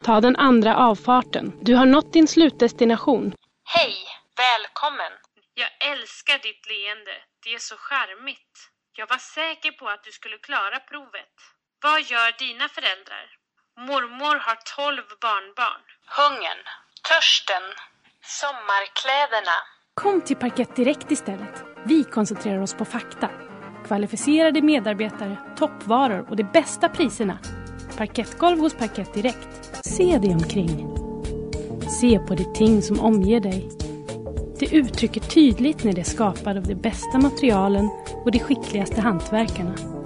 Ta den andra avfarten. Du har nått din slutdestination. Hej, välkommen. Jag älskar ditt leende. Det är så charmigt. Jag var säker på att du skulle klara provet. Vad gör dina föräldrar? Mormor har 12 barnbarn. Hungern, törsten, sommarkläderna. Kom till Parkett Direkt istället. Vi koncentrerar oss på fakta. Kvalificerade medarbetare, toppvaror och de bästa priserna. Parkettgolv hos Parkett Direkt. Se dig omkring. Se på de ting som omger dig. Det uttrycker tydligt när det är skapat av de bästa materialen och de skickligaste hantverkarna.